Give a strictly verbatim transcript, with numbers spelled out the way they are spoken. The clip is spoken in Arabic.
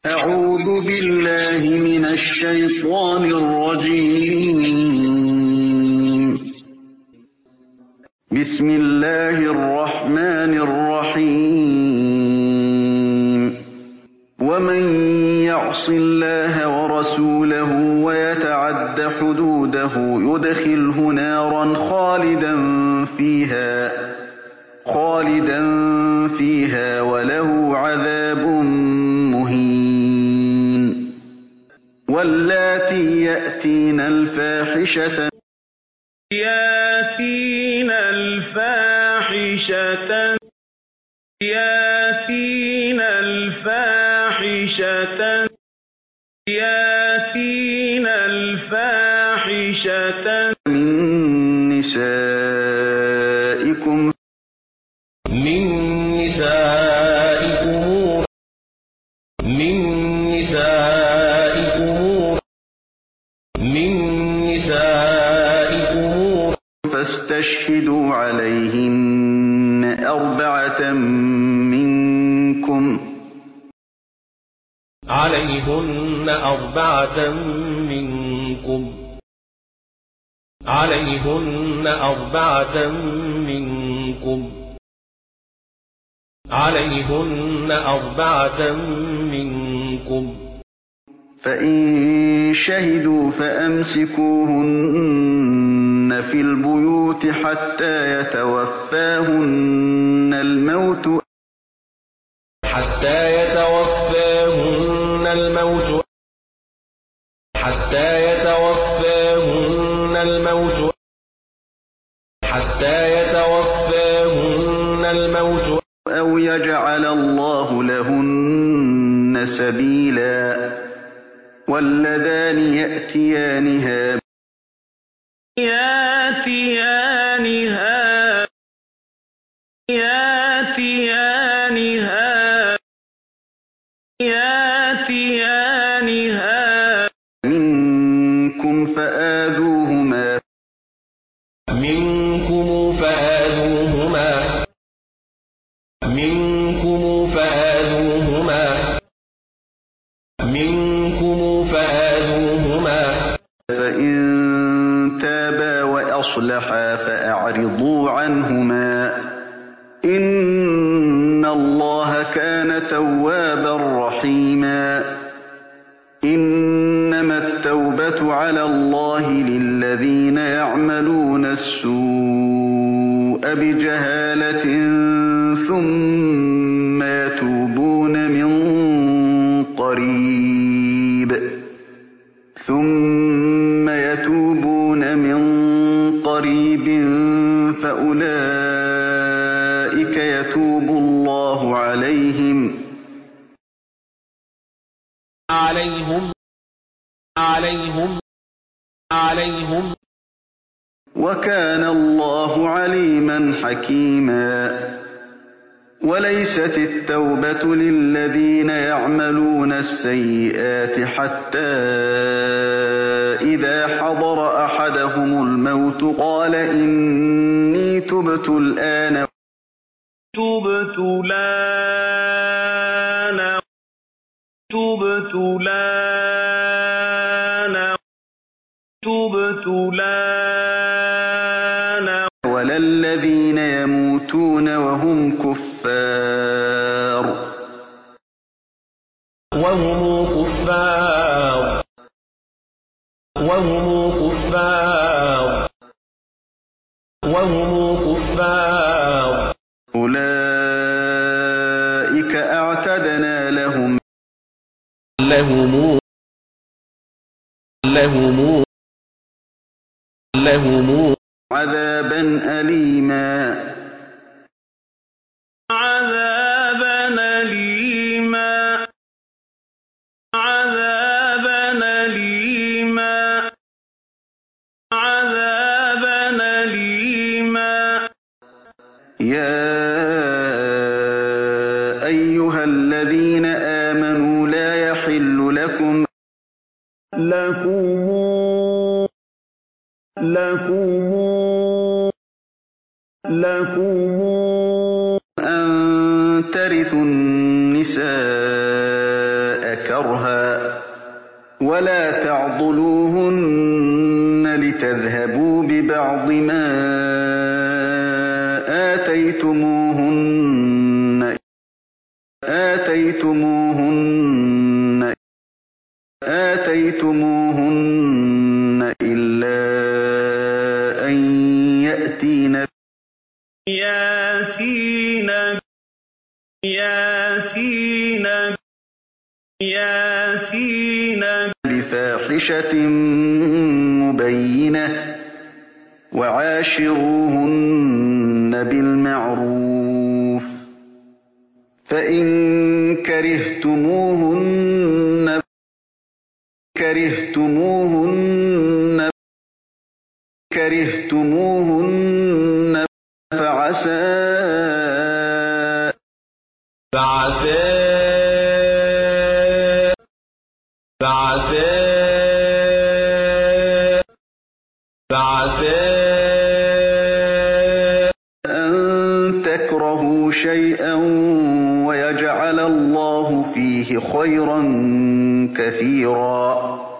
أعوذ بالله من الشيطان الرجيم. بسم الله الرحمن الرحيم. ومن يعص الله ورسوله ويتعد حدوده يدخله نارا خالدا فيها خالدا فيها وله عذاب مهين. واللاتي يأتين الفاحشة ياتين الفاحشة ياتين الفاحشة ياتين الفاحشة من نسائكم من نسائكم من نسائكم من نسائكم فاستشهدوا عليهن أربعة منكم عليهن أربعة منكم عليهن أربعة منكم عليهن أربعة منكم فإن شهدوا فأمسكوهن في البيوت حتى يتوفاهن الموت حتى يتوفاهن الموت حتى يتوفاهن الموت حتى يتوفاهن الموت أو يجعل الله لهن سبيلا. واللذان يأتيانها ياتيانها ياتيانها ياتيانها منكم فآذوهما منكم فآذوهما منكم فآذوهما منكم فآذوهما فإن تابا وأصلحا فأعرضوا عنهما إن الله كان توابا رحيما. إنما التوبة على الله للذين يعملون السوء بجهالة ثم يتوبون من قريب ثم يتوبون من قريب فأولئك يتوب الله عليهم عليهم عليهم عليهم وكان الله عليما حكيما. وليست التوبة للذين يعملون السيئات حتى إذا حضر أحدهم الموت قال إني تبت الآن تبت الآن تبت الآن تبت الآن ولا الذين يموتون وهم كفار وهم كفار وهم كفار وهم كفار أولئك أعتدنا لهم لهم لهم لهم عذابا أليما عذابا أليما عذابا أليما عذابا أليما. يا أيها الذين آمنوا لا يحل لكم لكم لكم لكم أن ترثوا النساء كرها ولا تعضلوهن لتذهبوا ببعض ما آتيتموهن آتيتموهن آتيتموهن إلا أن يأتين ياسين ياسين ياسين بفاحشة مبينة وعاشروهن بالمعروف فإن كرهتموهن كرهتموهن كرهتموهن فعسى فعسى فعسى فعسى أن تكرهوا شيئا ويجعل الله فيه خيرا كثيرا